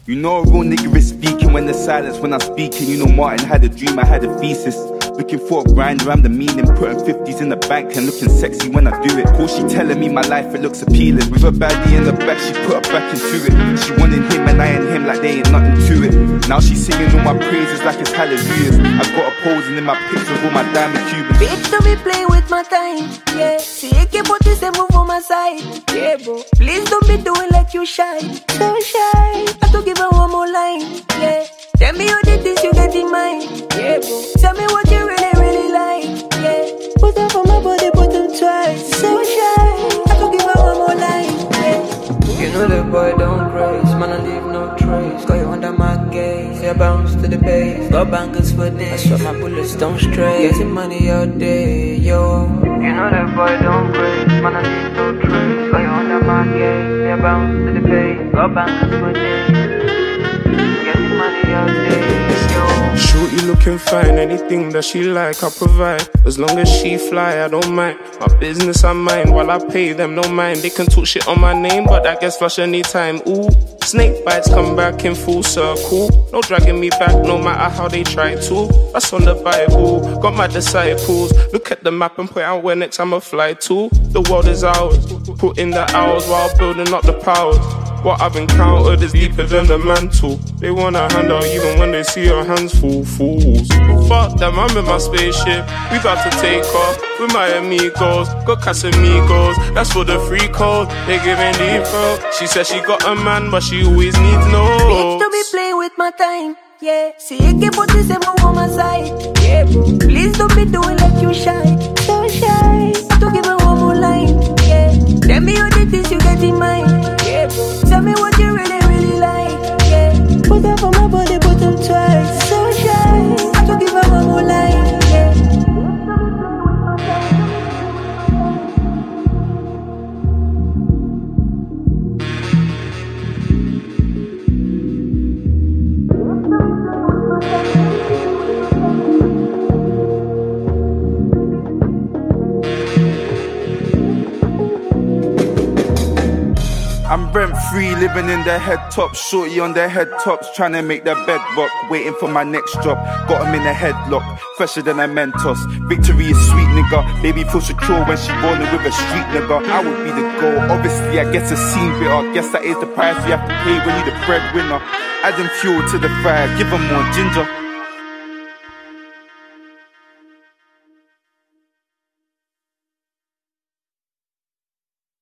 You know a real nigga is speaking when there's silence when I'm speaking. You know Martin had a dream, I had a thesis. Looking for a grinder, I'm the meaning. Putting 50s in the bank and looking sexy when I do it. Cool, she telling me my life, it looks appealing. With a baddie in the back, she put her back into it. She wanted him and I and him like they ain't nothing to it. Now she's singing all my praises like it's hallelujahs. I got her posing in my pics with all my diamond Cubans. Bitch, don't be playing with my time, yeah. See, it can put this and move on my side, yeah, bro. Please don't be doing like you shy, so shy. I have to give her one more line, yeah. Tell me all the things you get in mind, yeah, bro. Tell me what you really, really like, yeah. Put them on my body, put them twice, so shy. I have to give her one more line, yeah. You know the boy don't grace, man, I leave no trace. Got you under my gaze, yeah, bounce to the base. Got bankers for this, I swear my bullets don't stray. Getting money all day, yo. You know that boy don't grace, man, I leave no trace. Got you under my gaze, yeah, bounce to the base. Got bankers for this. Money out there, yo. Shorty looking fine, anything that she like, I'll provide. As long as she fly, I don't mind. My business I mind, while I pay them no mind. They can talk shit on my name, but that gets flush anytime. Ooh, snake bites come back in full circle. No dragging me back, no matter how they try to. That's on the Bible, got my disciples. Look at the map and point out where next I'ma fly to. The world is ours, put in the hours while building up the powers. What I've encountered is deeper than the mantle. They wanna hand out even when they see your hands full. Fools. Fuck them, I'm in my spaceship. We about to take off with my amigos. Got Casamigos, that's for the free code. They giving deep throat. She said she got a man, but she always needs no. Bitch, don't be playing with my time, yeah. See, you can put this on my side, yeah, bro. Please don't be doing like you shy, so shy. I have to give her one more line, yeah. Tell me all the things you get in mind, yeah, bro. Tell me what you really, really like, yeah. Put them on my body, put them twice, so shy. I have to give her one more line, yeah. I'm rent free, living in the head top. Shorty on their head tops, trying to make their bed rock. Waiting for my next drop, got him in a headlock. Fresher than a Mentos. Victory is sweet, nigga. Baby feels secure when she rolling with a street nigga. I would be the goal, obviously I guess a scene bitter. Guess that is the price you have to pay when you the breadwinner. Adding fuel to the fire, give 'em more ginger.